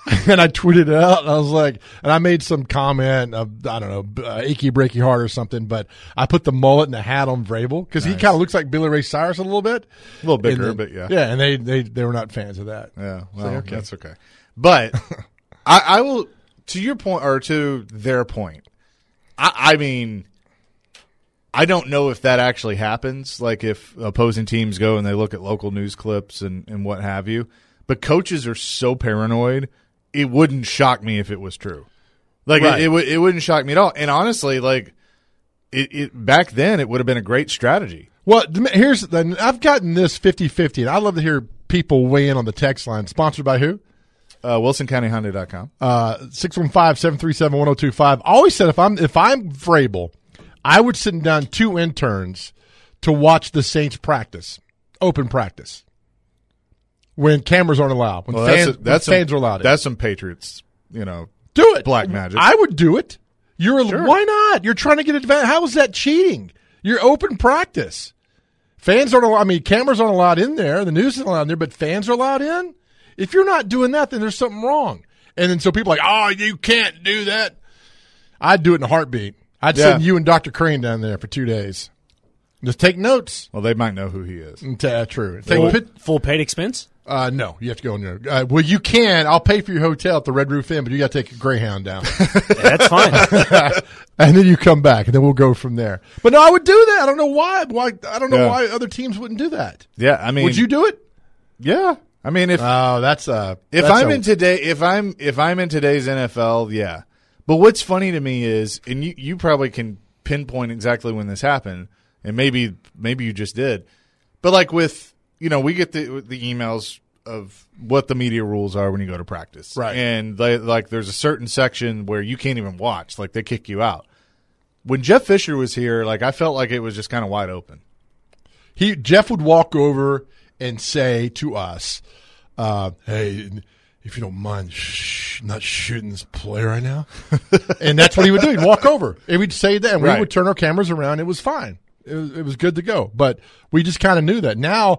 Speaker 2: And I tweeted it out, and I was like, and I made some comment of, I don't know, achy breaky heart or something, but I put the mullet and the hat on Vrabel because he kind of looks like Billy Ray Cyrus a little bit.
Speaker 1: A little bigger, but yeah.
Speaker 2: Yeah, and they were not fans of that.
Speaker 1: Yeah, well,
Speaker 2: okay.
Speaker 1: That's okay. But I will, to your point, or to their point, I mean, I don't know if that actually happens, like if opposing teams go and they look at local news clips and what have you, but coaches are so paranoid, it wouldn't shock me if it was true. Like,
Speaker 2: right.
Speaker 1: it wouldn't shock me at all. And honestly, like, it back then, it would have been a great strategy.
Speaker 2: Well, I've gotten this 50-50, and I'd love to hear people weigh in on the text line. Sponsored by who?
Speaker 1: WilsonCountyHyundai.com.
Speaker 2: 615-737-1025. I always said if I'm Vrabel, I would send down 2 interns to watch the Saints practice, open practice, when cameras aren't allowed, when fans are allowed.
Speaker 1: That's some Patriots, do
Speaker 2: it.
Speaker 1: Black magic.
Speaker 2: I would do it.
Speaker 1: Sure.
Speaker 2: Why not? You're trying to get advantage. How is that cheating? You're open practice. Fans aren't allowed. I mean, cameras aren't allowed in there. The news isn't allowed in there, but fans are allowed in. If you're not doing that, then there's something wrong. And then so people are like, oh, you can't do that. I'd do it in a heartbeat. I'd send you and Dr. Crane down there for 2 days. Just take notes.
Speaker 1: Well, they might know who he is.
Speaker 2: True.
Speaker 6: Full paid expense?
Speaker 2: No, you have to go in there. Well, you can. I'll pay for your hotel at the Red Roof Inn, but you got to take a Greyhound down.
Speaker 6: Yeah, that's fine.
Speaker 2: And then you come back, and then we'll go from there. But no, I would do that. I don't know why. I don't know why other teams wouldn't do that.
Speaker 1: Yeah, I mean,
Speaker 2: would you do it?
Speaker 1: Yeah, I mean, if I'm in today's NFL, yeah. But what's funny to me is, and you probably can pinpoint exactly when this happened, and maybe you just did, but like with we get the emails of what the media rules are when you go to practice,
Speaker 2: right? And
Speaker 1: there's a certain section where you can't even watch, like they kick you out. When Jeff Fisher was here, like I felt like it was just kind of wide open.
Speaker 2: Jeff would walk over and say to us, "Hey, if you don't mind, not shooting this play right now," and that's what he would do. He'd walk over and we'd say that, and we would turn our cameras around. It was fine. It was good to go. But we just kind of knew that. Now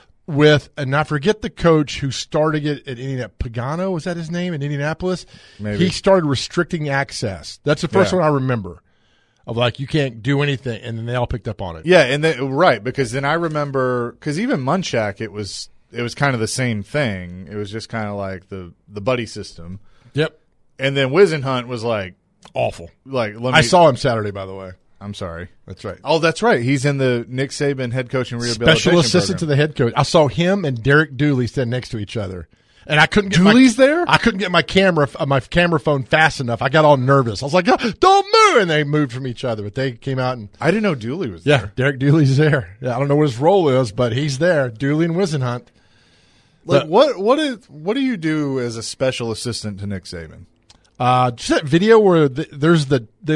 Speaker 2: and I forget the coach who started it at Indianapolis. Pagano, was that his name, in Indianapolis?
Speaker 1: Maybe.
Speaker 2: He started restricting access. That's the first one I remember of like you can't do anything, and then they all picked up on it.
Speaker 1: Yeah, and because then I remember, because even Munchak, it was kind of the same thing. It was just kind of like the buddy system.
Speaker 2: Yep.
Speaker 1: And then Wisenhunt was like
Speaker 2: awful.
Speaker 1: Like
Speaker 2: I saw him Saturday, by the way.
Speaker 1: I'm sorry.
Speaker 2: That's right.
Speaker 1: Oh, that's right. He's in the Nick Saban head coaching rehabilitation
Speaker 2: special assistant
Speaker 1: program.
Speaker 2: to the head coach. I saw him and Derek Dooley stand next to each other, and I couldn't get
Speaker 1: Dooley's there.
Speaker 2: I couldn't get my camera phone fast enough. I got all nervous. I was like, "Oh, don't move!" And they moved from each other, but they came out and
Speaker 1: I didn't know Dooley was there.
Speaker 2: Derek Dooley's there. Yeah, I don't know what his role is, but he's there. Dooley and Wisenhunt.
Speaker 1: Like what do you do as a special assistant to Nick Saban?
Speaker 2: Just that video where there's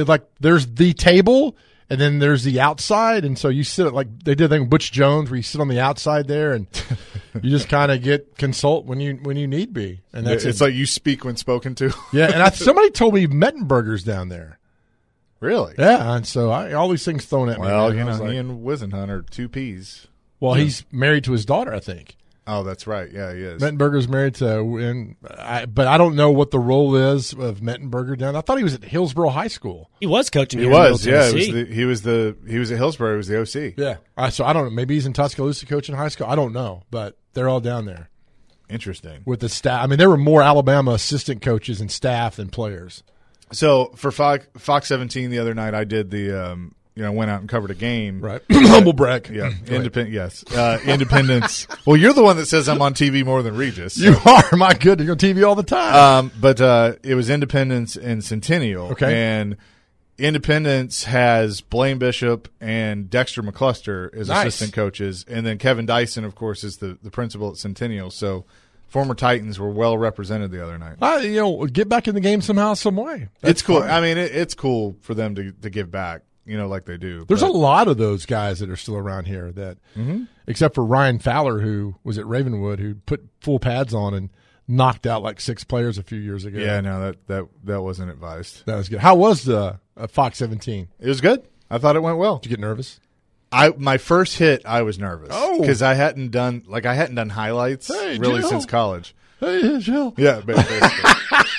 Speaker 2: the table. And then there's the outside, and so you sit like they did with Butch Jones, where you sit on the outside there, and you just kind of consult when you need be, and that's
Speaker 1: it's like you speak when spoken to.
Speaker 2: Yeah, and somebody told me Mettenberger's down there.
Speaker 1: Really?
Speaker 2: Yeah, and so all these things thrown at me.
Speaker 1: Well, he and Wisenhunt are two peas.
Speaker 2: Well, he's married to his daughter, I think.
Speaker 1: Oh, that's right. Yeah, he is.
Speaker 2: Mettenberger's married to, but I don't know what the role is of Mettenberger down. I thought he was at Hillsborough High School.
Speaker 6: He was coaching.
Speaker 1: He was, yeah. He was at Hillsborough. He was the OC.
Speaker 2: Yeah. So I don't know. Maybe he's in Tuscaloosa coaching high school. I don't know, but they're all down there.
Speaker 1: Interesting.
Speaker 2: With the staff. I mean, there were more Alabama assistant coaches and staff than players.
Speaker 1: So for Fox 17 the other night, I did the. Went out and covered a game.
Speaker 2: Right. Humble brag.
Speaker 1: Yeah. Yes. Independence. Well, you're the one that says I'm on TV more than Regis. So.
Speaker 2: You are. My goodness. You're on TV all the time.
Speaker 1: But it was Independence and Centennial.
Speaker 2: Okay.
Speaker 1: And Independence has Blaine Bishop and Dexter McCluster as assistant coaches. And then Kevin Dyson, of course, is the principal at Centennial. So former Titans were well represented the other night.
Speaker 2: Get back in the game somehow, some way.
Speaker 1: It's cool. Fine. I mean, it's cool for them to give back. Like they do.
Speaker 2: There's a lot of those guys that are still around here that, except for Ryan Fowler, who was at Ravenwood, who put full pads on and knocked out like 6 players a few years ago.
Speaker 1: Yeah, no, that wasn't advised.
Speaker 2: That was good. How was the Fox 17?
Speaker 1: It was good. I thought it went well.
Speaker 2: Did you get nervous?
Speaker 1: My first hit, I was nervous.
Speaker 2: Oh,
Speaker 1: because I hadn't done highlights really
Speaker 2: Jill.
Speaker 1: since college.
Speaker 2: Hey, Jill.
Speaker 1: Yeah, basically.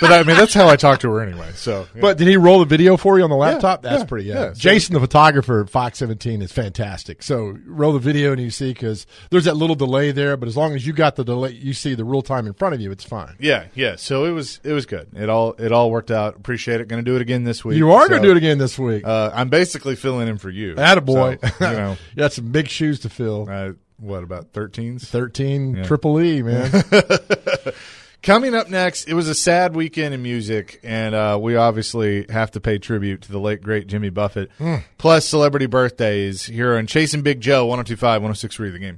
Speaker 1: But I mean, that's how I talk to her anyway. So, yeah.
Speaker 2: But did he roll the video for you on the laptop?
Speaker 1: Yeah,
Speaker 2: That's
Speaker 1: yeah,
Speaker 2: pretty good.
Speaker 1: yeah.
Speaker 2: Jason, the photographer at Fox 17, is fantastic. So roll the video and you see, because there's that little delay there, but as long as you got the delay, you see the real time in front of you, it's fine.
Speaker 1: yeah. So it was good. It all worked out. Appreciate it. Going to do it again this week.
Speaker 2: You are going to do it again this week.
Speaker 1: I'm basically filling in for you.
Speaker 2: Attaboy.
Speaker 1: So, you know,
Speaker 2: You got some big shoes to fill.
Speaker 1: what about 13s?
Speaker 2: 13
Speaker 1: Yeah.
Speaker 2: Triple E, man.
Speaker 1: Coming up next, it was a sad weekend in music, and we obviously have to pay tribute to the late, great Jimmy Buffett, plus celebrity birthdays here on Chasing Big Joe, 102.5, 106.3 The Game.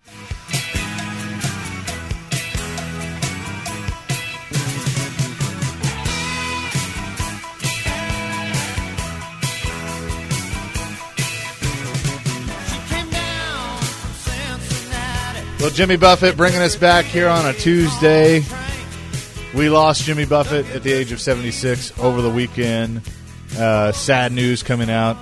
Speaker 1: Well, Jimmy Buffett bringing us back here on a Tuesday. We lost Jimmy Buffett at the age of 76 over the weekend. Sad news coming out.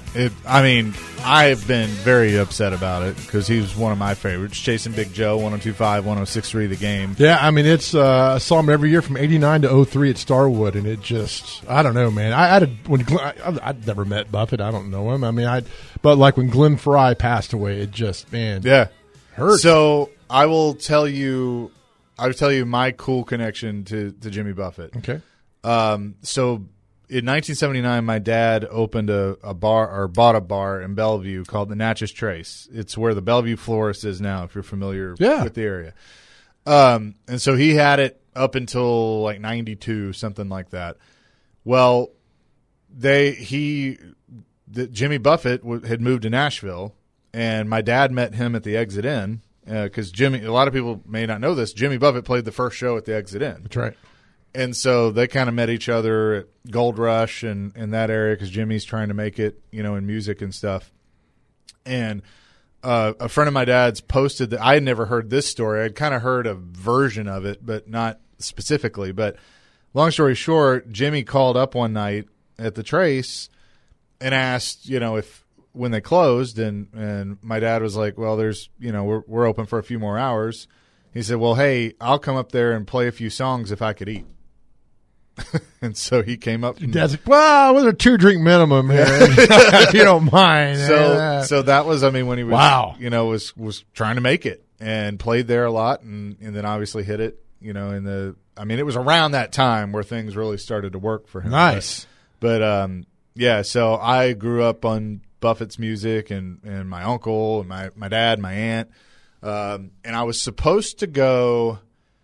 Speaker 1: I've been very upset about it because he was one of my favorites. Chasing Big Joe, 102.5, 106.3 The Game.
Speaker 2: Yeah, I mean, it's I saw him every year from 89 to 03 at Starwood, and it just, I don't know, man. I'd never met Buffett. I don't know him. I mean, but like when Glenn Fry passed away, it just, man.
Speaker 1: Yeah.
Speaker 2: Hurt.
Speaker 1: So I'll tell you my cool connection to Jimmy Buffett.
Speaker 2: Okay.
Speaker 1: So in 1979, my dad opened a bar, or bought a bar in Bellevue called the Natchez Trace. It's where the Bellevue Florist is now, if you're familiar with the area. And so he had it up until like 92, something like that. Well, Jimmy Buffett had moved to Nashville, and my dad met him at the Exit Inn because a lot of people may not know this, Jimmy Buffett played the first show at the Exit Inn.
Speaker 2: That's right.
Speaker 1: And so they kind of met each other at Gold Rush and in that area because Jimmy's trying to make it, in music and stuff. And a friend of my dad's posted that I had never heard this story. I'd kind of heard a version of it, but not specifically. But long story short, Jimmy called up one night at the Trace and asked, if when they closed, and my dad was like, well, there's, we're open for a few more hours. He said, well, hey, I'll come up there and play a few songs if I could eat. And so he came up.
Speaker 2: Dad's like, well, with a 2-drink minimum here, if you don't mind.
Speaker 1: So that was, when he was, was trying to make it and played there a lot, and then obviously hit it, it was around that time where things really started to work for him.
Speaker 2: Nice.
Speaker 1: But so I grew up on Buffett's music and my uncle and my dad, my aunt, and I was supposed to go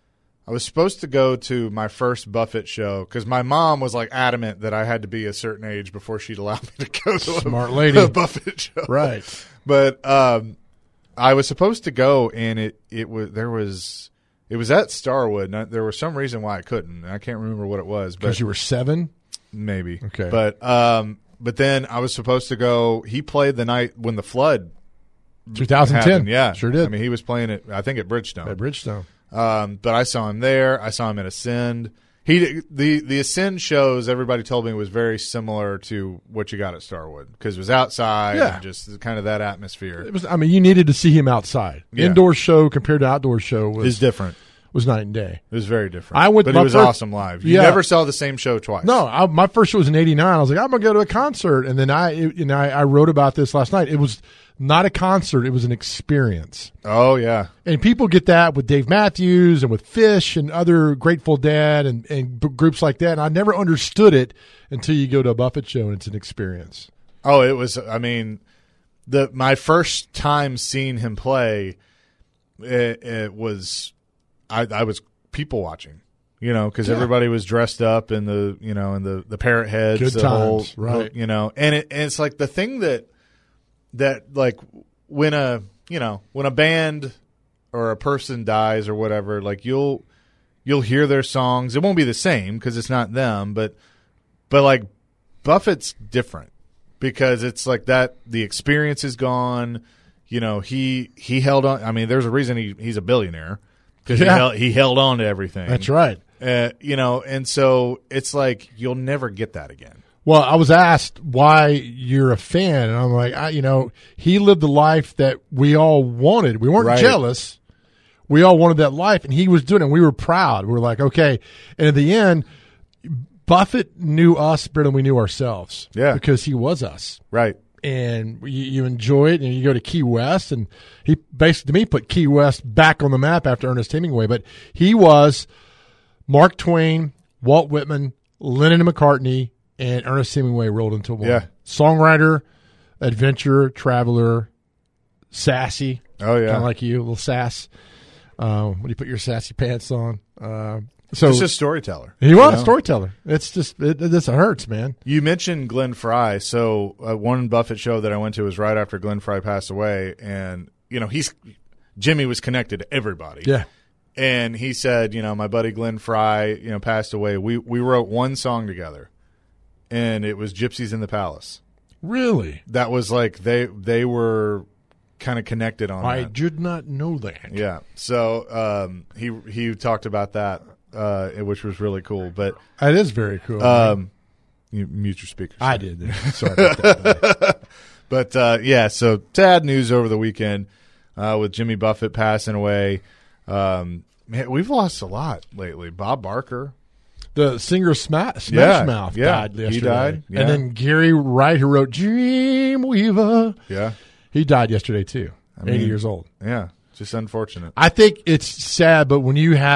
Speaker 1: to my first Buffett show because my mom was like adamant that I had to be a certain age before she'd allow me to go to
Speaker 2: Smart lady.
Speaker 1: a Buffett show.
Speaker 2: Right.
Speaker 1: But I was supposed to go, and it was at Starwood. And there was some reason why I couldn't. I can't remember what it was.
Speaker 2: Because you were 7?
Speaker 1: Maybe.
Speaker 2: Okay.
Speaker 1: But then I was supposed to go. He played the night when the flood
Speaker 2: 2010.
Speaker 1: happened. Yeah.
Speaker 2: Sure did.
Speaker 1: He was playing it, I think, at Bridgestone.
Speaker 2: At Bridgestone.
Speaker 1: But I saw him there. I saw him at Ascend. The Ascend shows, everybody told me, was very similar to what you got at Starwood because it was outside and just kind of that atmosphere.
Speaker 2: It was. You needed to see him outside.
Speaker 1: Yeah.
Speaker 2: Indoor show compared to outdoor show was
Speaker 1: different.
Speaker 2: Was night and day.
Speaker 1: It was very different.
Speaker 2: But
Speaker 1: it was awesome live. You never saw the same show twice.
Speaker 2: No, my first show was in '89. I was like, I'm gonna go to a concert, and then I wrote about this last night. It was not a concert; it was an experience.
Speaker 1: Oh yeah,
Speaker 2: and people get that with Dave Matthews and with Fish and other Grateful Dead and groups like that. And I never understood it until you go to a Buffett show and it's an experience.
Speaker 1: Oh, it was. My first time seeing him play, it was. I was people watching, because everybody was dressed up in the parrot heads,
Speaker 2: good times, right?
Speaker 1: And it's like the thing that like when a band or a person dies or whatever, like you'll hear their songs. It won't be the same because it's not them, but like Buffett's different because it's like that. The experience is gone. He held on. There's a reason he's a billionaire. Because he held on to everything.
Speaker 2: That's right.
Speaker 1: And so it's like you'll never get that again.
Speaker 2: Well, I was asked why you're a fan, and I'm like, he lived the life that we all wanted. We weren't jealous. We all wanted that life, and he was doing it, and we were proud. We were like, okay. And at the end, Buffett knew us better than we knew ourselves.
Speaker 1: Yeah.
Speaker 2: Because he was us.
Speaker 1: Right.
Speaker 2: And you enjoy it, and you go to Key West, and he basically, to me, put Key West back on the map after Ernest Hemingway. But he was Mark Twain, Walt Whitman, Lennon and McCartney, and Ernest Hemingway rolled into one.
Speaker 1: Yeah.
Speaker 2: Songwriter, adventurer, traveler, sassy.
Speaker 1: Oh, yeah.
Speaker 2: Kind of like you, a little sass. When you put your sassy pants on. So
Speaker 1: Just a storyteller.
Speaker 2: he was
Speaker 1: you
Speaker 2: a
Speaker 1: know?
Speaker 2: storyteller. It's just, this hurts, man.
Speaker 1: You mentioned Glenn Fry. So one Buffett show that I went to was right after Glenn Fry passed away. And, Jimmy was connected to everybody.
Speaker 2: Yeah.
Speaker 1: And he said, my buddy Glenn Fry, passed away. We wrote one song together, and it was Gypsies in the Palace.
Speaker 2: Really?
Speaker 1: That was like they were kind of connected on
Speaker 2: I
Speaker 1: that.
Speaker 2: did not know that.
Speaker 1: Yeah. So he talked about that, which was really cool. But
Speaker 2: That is very cool.
Speaker 1: you mute your speakers.
Speaker 2: I did. Sorry about that.
Speaker 1: But so sad news over the weekend with Jimmy Buffett passing away. Man, we've lost a lot lately. Bob Barker.
Speaker 2: The singer Smash
Speaker 1: Yeah,
Speaker 2: Mouth
Speaker 1: yeah.
Speaker 2: died
Speaker 1: He
Speaker 2: yesterday.
Speaker 1: died, yeah.
Speaker 2: And then Gary Wright, who wrote Dreamweaver,
Speaker 1: Yeah.
Speaker 2: he died yesterday too, 80
Speaker 1: mean-
Speaker 2: years old.
Speaker 1: Yeah. Just unfortunate.
Speaker 2: I think it's sad, but when you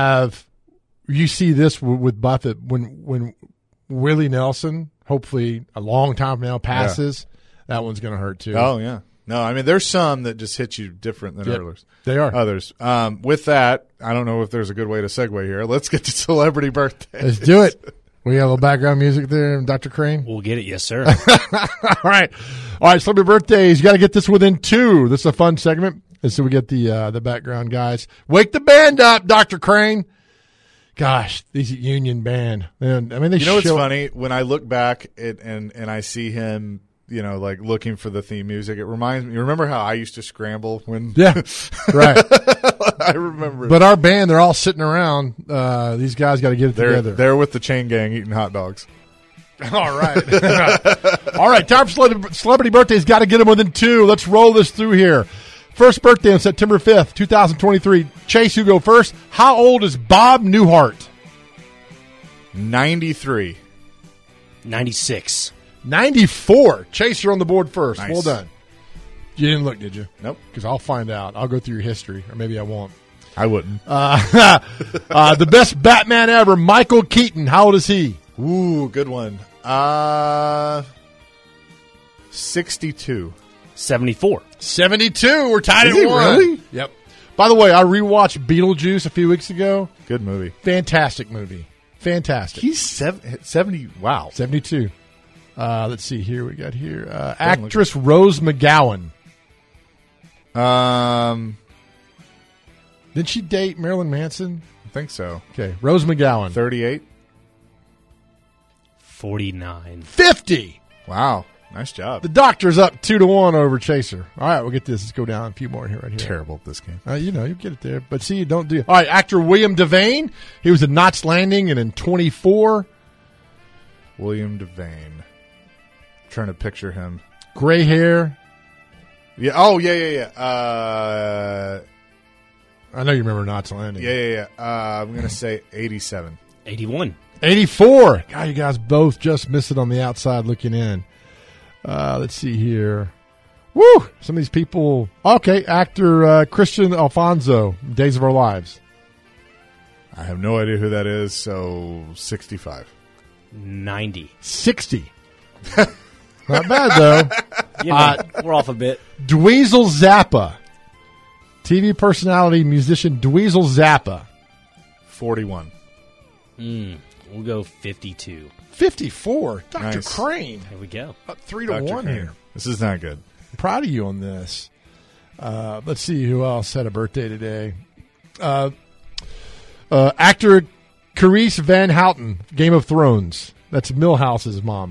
Speaker 2: see this with Buffett, when Willie Nelson, hopefully a long time from now, passes, that one's going to hurt too.
Speaker 1: Oh, yeah. No, I mean, there's some that just hit you different than
Speaker 2: Yep,
Speaker 1: others.
Speaker 2: they are.
Speaker 1: Others. With that, I don't know if there's a good way to segue here. Let's get to celebrity birthdays.
Speaker 2: Let's do it. We got a little background music there, Dr. Crane.
Speaker 6: We'll get it. Yes, sir.
Speaker 2: All right. Celebrity birthdays. You got to get this within 2. This is a fun segment. And so we get the background guys. Wake the band up, Dr. Crane. Gosh, these Union band. Man, I mean, they
Speaker 1: You know what's
Speaker 2: show-
Speaker 1: funny? When I look back and I see him, like looking for the theme music, it reminds me. You remember how I used to scramble when?
Speaker 2: Yeah, right.
Speaker 1: I remember.
Speaker 2: But our band, they're all sitting around. These guys got to get it
Speaker 1: they're
Speaker 2: together.
Speaker 1: they're with the chain gang eating hot dogs.
Speaker 2: All right. All right, time for celebrity birthdays. Got to get them within 2. Let's roll this through here. First birthday on September 5th, 2023. Chase, you go first. How old is Bob Newhart?
Speaker 1: 93.
Speaker 6: 96.
Speaker 2: 94. Chase, you're on the board first.
Speaker 1: Nice.
Speaker 2: Well done. You didn't look, did you?
Speaker 1: Nope,
Speaker 2: Because I'll find out. I'll go through your history, or maybe I won't.
Speaker 1: I wouldn't.
Speaker 2: The best Batman ever, Michael Keaton. How old is he?
Speaker 1: Ooh, good one. 62.
Speaker 6: 74.
Speaker 2: 72. We're tied
Speaker 1: Is
Speaker 2: at
Speaker 1: he
Speaker 2: 1.
Speaker 1: really?
Speaker 2: Yep. By the way, I rewatched Beetlejuice a few weeks ago.
Speaker 1: Good movie.
Speaker 2: Fantastic movie. Fantastic.
Speaker 1: He's 70. Wow.
Speaker 2: 72. Let's see here. We got here. Actress Rose McGowan.
Speaker 1: I
Speaker 2: Did she date Marilyn Manson?
Speaker 1: think so.
Speaker 2: Okay. Rose McGowan.
Speaker 1: 38.
Speaker 6: 49.
Speaker 2: 50.
Speaker 1: Wow. Nice job.
Speaker 2: The doctor's up 2-1 over Chaser. All right, we'll get this. Let's go down a few more here, right here.
Speaker 1: Terrible at this game.
Speaker 2: You get it there. But see, you don't do it. All right, actor William Devane. He was in Knots Landing and in 24.
Speaker 1: William Devane. Trying to picture him.
Speaker 2: Gray hair.
Speaker 1: Yeah. Oh, yeah.
Speaker 2: I know you remember Knots Landing.
Speaker 1: Yeah. I'm going to say 87.
Speaker 6: 81.
Speaker 2: 84. God, you guys both just missed it on the outside looking in. Let's see here. Woo! Some of these people. Okay, actor Christian Alfonso, Days of Our Lives.
Speaker 1: I have no idea who that is, so 65.
Speaker 6: 90.
Speaker 2: 60. Not bad, though.
Speaker 6: We're off a bit.
Speaker 2: Dweezil Zappa. TV personality, musician Dweezil Zappa.
Speaker 1: 41.
Speaker 6: We'll go 52.
Speaker 2: 54. Dr.
Speaker 1: Nice.
Speaker 2: Crane.
Speaker 6: Here we go.
Speaker 2: Up 3-1
Speaker 1: Dr. Crane.
Speaker 2: here.
Speaker 1: This is not good.
Speaker 2: Proud of you on this. Let's see who else had a birthday today. Actor Carice Van Houten, Game of Thrones. That's Milhouse's mom.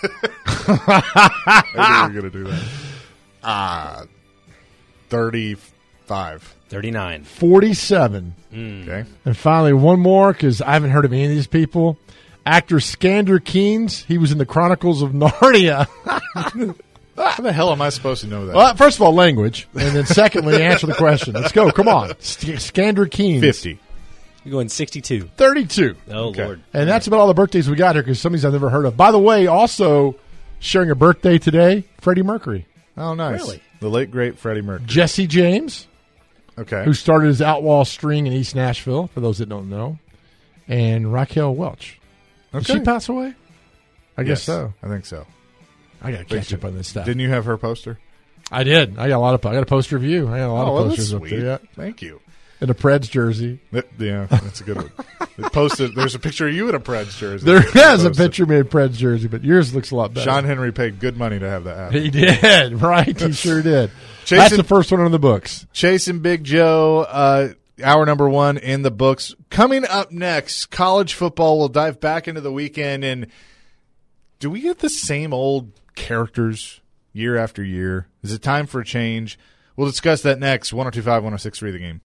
Speaker 1: I knew you were going to do that. 35.
Speaker 6: 39.
Speaker 2: 47.
Speaker 1: Okay.
Speaker 2: And finally, one more, because I haven't heard of any of these people. Actor Skander Keynes. He was in the Chronicles of Narnia.
Speaker 1: How the hell am I supposed to know that?
Speaker 2: Well, first of all, language. And then secondly, answer the question. Let's go. Come on. Skander Keynes.
Speaker 1: 50.
Speaker 6: You're going 62.
Speaker 2: 32.
Speaker 6: Oh,
Speaker 1: Okay.
Speaker 6: Lord.
Speaker 2: And that's about all the birthdays we got here because some of these I've never heard of. By the way, also sharing a birthday today, Freddie Mercury.
Speaker 1: Oh, nice.
Speaker 6: Really?
Speaker 1: The late, great Freddie Mercury.
Speaker 2: Jesse James,
Speaker 1: Okay.
Speaker 2: who started his outlaw string in East Nashville, for those that don't know, and Raquel Welch. Did she
Speaker 1: Okay.
Speaker 2: pass away? I guess
Speaker 1: Yes,
Speaker 2: so.
Speaker 1: I think so.
Speaker 2: I got to catch up on this stuff.
Speaker 1: Didn't you have her poster?
Speaker 2: I did. I got a poster of you. I got a lot
Speaker 1: Oh,
Speaker 2: of
Speaker 1: well,
Speaker 2: posters
Speaker 1: that's
Speaker 2: up
Speaker 1: sweet.
Speaker 2: there. Yeah.
Speaker 1: Thank you.
Speaker 2: In a Preds jersey.
Speaker 1: Yeah, that's a good one. It posted. There's a picture of you in a Preds jersey.
Speaker 2: There is a
Speaker 1: Posted.
Speaker 2: picture of me in a Preds jersey, but yours looks a lot better.
Speaker 1: Sean Henry paid good money to have that happen.
Speaker 2: He did, right? He sure did.
Speaker 1: Jason-
Speaker 2: That's the first one on the books.
Speaker 1: Chase and Big Joe, hour number 1 in the books. Coming up next, college football. We'll dive back into the weekend. And do we get the same old characters year after year? Is it time for a change? We'll discuss that next. 102.5, 106.3 The Game.